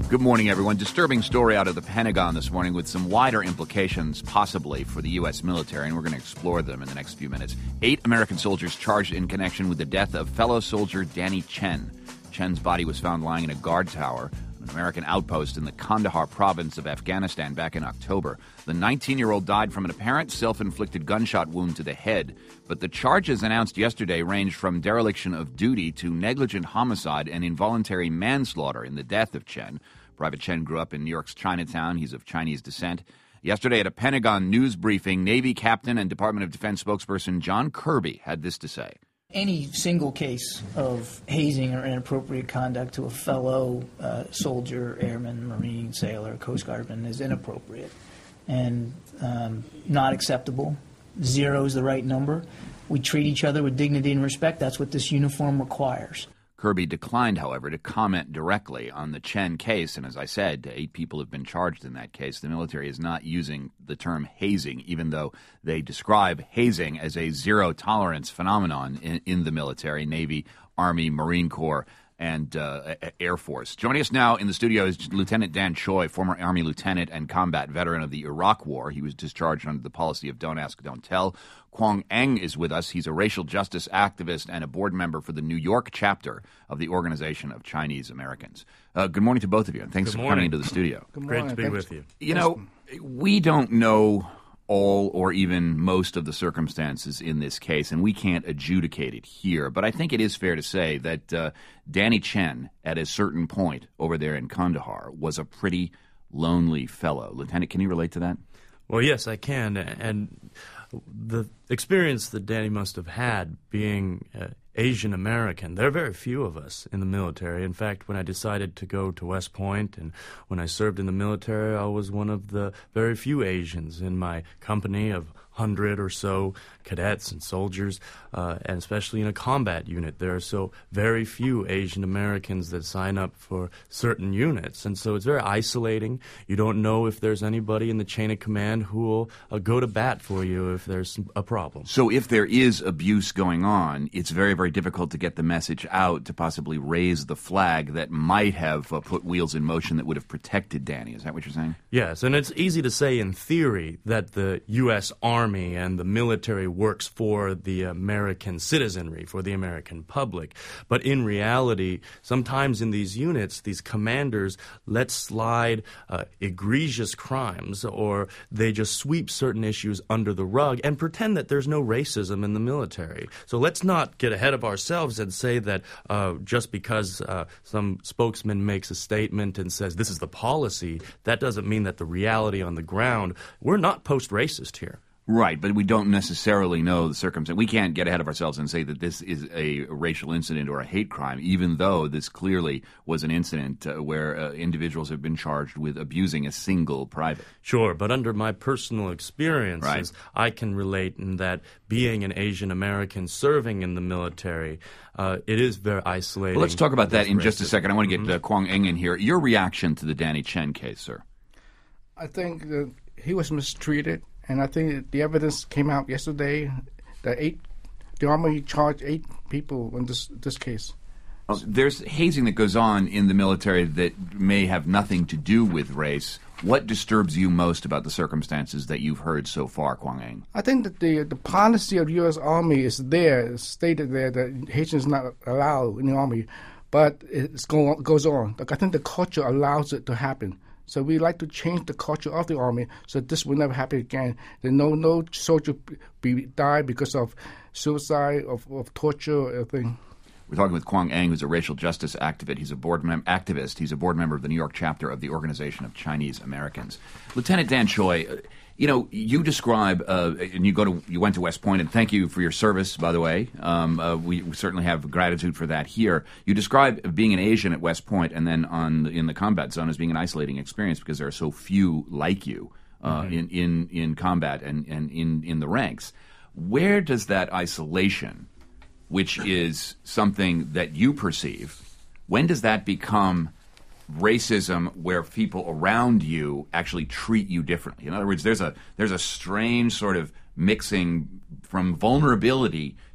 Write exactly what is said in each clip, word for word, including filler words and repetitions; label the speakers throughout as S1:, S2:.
S1: Good morning, everyone. Disturbing story out of the Pentagon this morning with some wider implications, possibly, for the U S military, and we're going to explore them in the next few minutes. Eight American soldiers charged in connection with the death of fellow soldier Danny Chen. Chen's body was found lying in a guard tower, an American outpost in the Kandahar province of Afghanistan back in October. The nineteen-year-old died from an apparent self-inflicted gunshot wound to the head, but the charges announced yesterday ranged from dereliction of duty to negligent homicide and involuntary manslaughter in the death of Chen. Private Chen grew up in New York's Chinatown. He's of Chinese descent. Yesterday at a Pentagon news briefing, Navy captain and Department of Defense spokesperson John Kirby had this to say.
S2: Any single case of hazing or inappropriate conduct to a fellow uh, soldier, airman, Marine, sailor, Coast Guardman is inappropriate and um, not acceptable. Zero is the right number. We treat each other with dignity and respect. That's what this uniform requires.
S1: Kirby declined, however, to comment directly on the Chen case, and as I said, eight people have been charged in that case. The military is not using the term hazing, even though they describe hazing as a zero-tolerance phenomenon in, in the military, Navy, Army, Marine Corps, and uh, Air Force. Joining us now in the studio is Lieutenant Dan Choi, former Army lieutenant and combat veteran of the Iraq War. He was discharged under the policy of don't ask, don't tell. Kwong Eng is with us. He's a racial justice activist and a board member for the New York chapter of the Organization of Chinese Americans. Uh, good morning to both of you, and thanks
S3: good
S1: for
S3: morning.
S1: coming into the studio.
S3: Good morning. Great to be
S4: Thanks.
S3: with you.
S1: You know, we don't know all or even most of the circumstances in this case, and we can't adjudicate it here. But I think it is fair to say that uh, Danny Chen, at a certain point over there in Kandahar, was a pretty lonely fellow. Lieutenant, can you relate to that?
S3: Well, yes, I can. And the experience that Danny must have had being uh, Asian American, there are very few of us in the military. In fact, when I decided to go to West Point and when I served in the military, I was one of the very few Asians in my company of hundred or so cadets and soldiers, uh, and especially in a combat unit. There are so very few Asian Americans that sign up for certain units, and so it's very isolating. You don't know if there's anybody in the chain of command who will uh, go to bat for you if there's a problem.
S1: So if there is abuse going on, it's very, very difficult to get the message out to possibly raise the flag that might have uh, put wheels in motion that would have protected Danny. Is that what you're saying?
S3: Yes, and it's easy to say in theory that the U S Army and the military works for the American citizenry, for the American public. But in reality, sometimes in these units, these commanders let slide uh, egregious crimes, or they just sweep certain issues under the rug and pretend that there's no racism in the military. So let's not get ahead of ourselves and say that uh, just because uh, some spokesman makes a statement and says this is the policy, that doesn't mean that the reality on the ground, we're not post-racist here.
S1: Right, but we don't necessarily know the circumstance. We can't get ahead of ourselves and say that this is a racial incident or a hate crime, even though this clearly was an incident uh, where uh, individuals have been charged with abusing a single private.
S3: Sure, but under my personal experiences,
S1: right.
S3: I can relate in that being an Asian American serving in the military, uh, it is very isolating.
S1: Well, let's talk about that in
S3: racism.
S1: just a second. I want to get
S3: mm-hmm.
S1: uh, Kwong Eng in here. Your reaction to the Danny Chen case, sir?
S4: I think that he was mistreated. And I think the evidence came out yesterday that eight, the Army charged eight people in this this case.
S1: Well, there's hazing that goes on in the military that may have nothing to do with race. What disturbs you most about the circumstances that you've heard so far, Kwong Eng?
S4: I think that the the policy of the U S Army is there, it's stated there that hazing is not allowed in the Army, but it go, goes on. Like I think the culture allows it to happen. So we like to change the culture of the Army so this will never happen again. That no no soldier be die because of suicide, of, of torture, or anything.
S1: We're talking with Kwong Eng, who's a racial justice activist. He's a board mem- activist. He's a board member of the New York chapter of the Organization of Chinese Americans. Lieutenant Dan Choi, uh, you know, you describe, uh, and you go to, you went to West Point, and thank you for your service, by the way. Um, uh, we, we certainly have gratitude for that here. You describe being an Asian at West Point and then on in the combat zone as being an isolating experience because there are so few like you uh, mm-hmm. in, in, in combat and, and in, in the ranks. Where does that isolation, which is something that you perceive, when does that become racism where people around you actually treat you differently? In other words, there's a there's a strange sort of mixing from vulnerability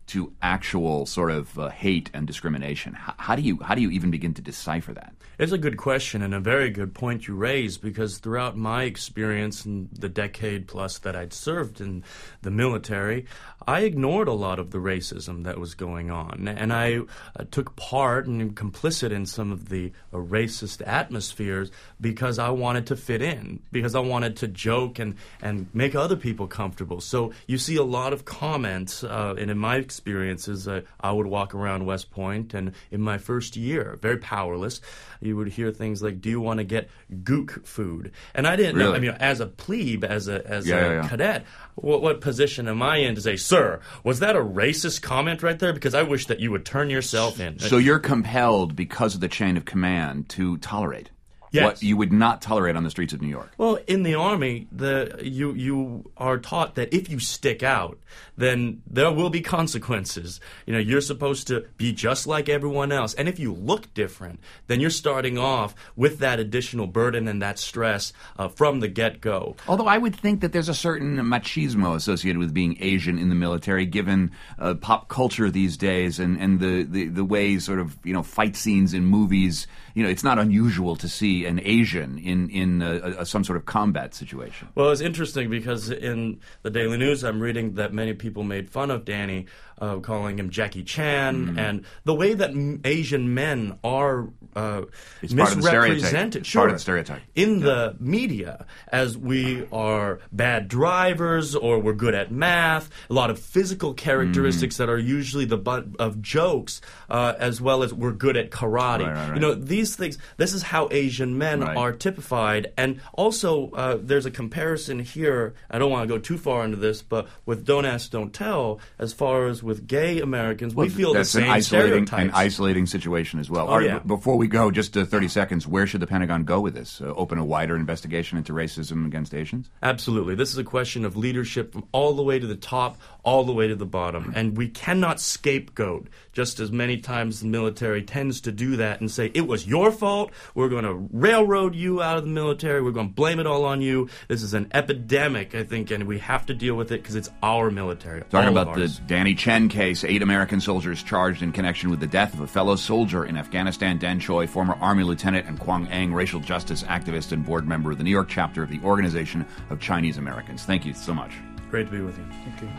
S1: to actual sort of uh, hate and discrimination? How, how do you how do you even begin to decipher that?
S3: It's a good question and a very good point you raise, because throughout my experience in the decade plus that I'd served in the military, I ignored a lot of the racism that was going on, and I uh, took part and complicit in some of the uh, racist atmospheres because I wanted to fit in, because I wanted to joke and, and make other people comfortable. So you see a lot of comments, uh, and in my experiences, uh, I would walk around West Point, and in my first year, very powerless, you would hear things like, "Do you want to get gook food?" And I didn't
S1: really?
S3: know, I mean, as a plebe, as a as
S1: yeah,
S3: a
S1: yeah, yeah.
S3: cadet, what, what position am I in to say, "Sir, was that a racist comment right there? Because I wish that you would turn yourself in."
S1: So you're compelled, because of the chain of command, to tolerate
S3: Yes.
S1: what you would not tolerate on the streets of New York.
S3: Well, in the Army, the you you are taught that if you stick out, then there will be consequences. You know, you're supposed to be just like everyone else. And if you look different, then you're starting off with that additional burden and that stress uh, from the get-go.
S1: Although I would think that there's a certain machismo associated with being Asian in the military, given uh, pop culture these days and, and the, the, the way sort of, you know, fight scenes in movies. You know, it's not unusual to see an Asian in, in a, a, some sort of combat situation.
S3: Well, it's interesting because in the Daily News, I'm reading that many people made fun of Danny, uh, calling him Jackie Chan, mm-hmm. and the way that m- Asian men are uh,
S1: it's part
S3: misrepresented.
S1: Of
S3: sure,
S1: part of the stereotype.
S3: In
S1: yeah.
S3: the media, as we are bad drivers or we're good at math, a lot of physical characteristics mm-hmm. that are usually the butt of jokes, uh, as well as we're good at karate.
S1: Right, right, right.
S3: You know, these things, this is how Asian men
S1: right.
S3: are typified. And also, uh, there's a comparison here, I don't want to go too far into this, but with Don't Ask, Don't Tell, as far as with gay Americans,
S1: well,
S3: we feel
S1: that's
S3: the same
S1: an isolating,
S3: stereotypes.
S1: an isolating situation as well.
S3: Oh,
S1: All right,
S3: yeah.
S1: b- before we go, just uh, thirty seconds, where should the Pentagon go with this? Uh, open a wider investigation into racism against Asians?
S3: Absolutely. This is a question of leadership from all the way to the top, all the way to the bottom. And we cannot scapegoat, just as many times the military tends to do that and say, it was your fault, we're going to railroad you out of the military, we're going to blame it all on you. This is an epidemic, I think, and we have to deal with it because it's our military.
S1: Talking about the Danny Chen case, eight American soldiers charged in connection with the death of a fellow soldier in Afghanistan. Dan Choi, former Army lieutenant, and Kwang Eng, racial justice activist and board member of the New York chapter of the Organization of Chinese Americans. Thank you so much.
S3: Great to be with you.
S4: Thank you.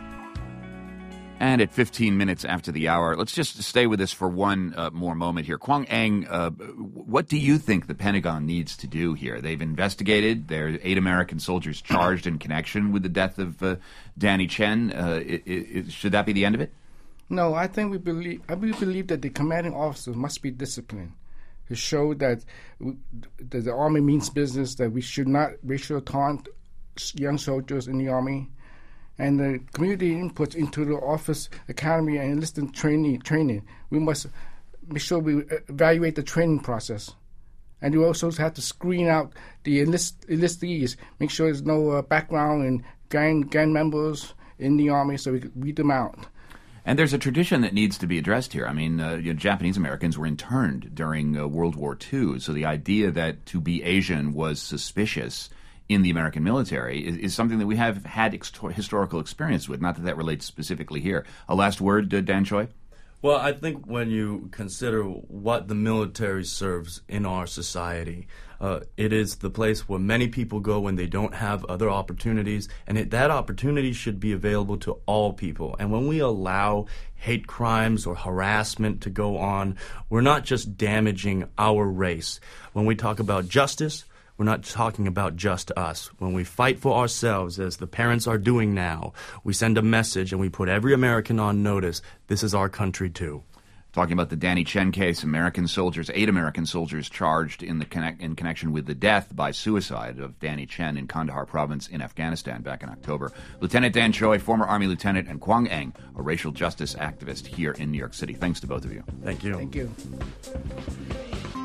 S1: And at fifteen minutes after the hour, let's just stay with this for one uh, more moment here. Kwang Eng, uh, what do you think the Pentagon needs to do here? They've investigated. There are eight American soldiers charged in connection with the death of uh, Danny Chen. Uh, it, it, should that be the end of it?
S4: No, I think we believe. I we believe that the commanding officers must be disciplined to show that, we, that the Army means business. That we should not racial taunt young soldiers in the Army. And the community inputs into the office academy and enlisted training. Training, we must make sure we evaluate the training process, and we also have to screen out the enlist, enlistees. Make sure there's no uh, background and gang gang members in the Army, so we can weed them out.
S1: And there's a tradition that needs to be addressed here. I mean, uh, you know, Japanese Americans were interned during uh, World War Two, so the idea that to be Asian was suspicious in the American military is, is something that we have had ex- historical experience with, not that that relates specifically here. A last word, uh, Dan Choi?
S3: Well, I think when you consider what the military serves in our society, uh, it is the place where many people go when they don't have other opportunities, and it, that opportunity should be available to all people. And when we allow hate crimes or harassment to go on, we're not just damaging our race. When we talk about justice, we're not talking about just us. When we fight for ourselves, as the parents are doing now, we send a message and we put every American on notice. This is our country, too.
S1: Talking about the Danny Chen case, American soldiers, eight American soldiers charged in the connect, in connection with the death by suicide of Danny Chen in Kandahar province in Afghanistan back in October. Lieutenant Dan Choi, former Army lieutenant, and Kwang Eng, a racial justice activist here in New York City. Thanks to both of you.
S3: Thank you.
S4: Thank you.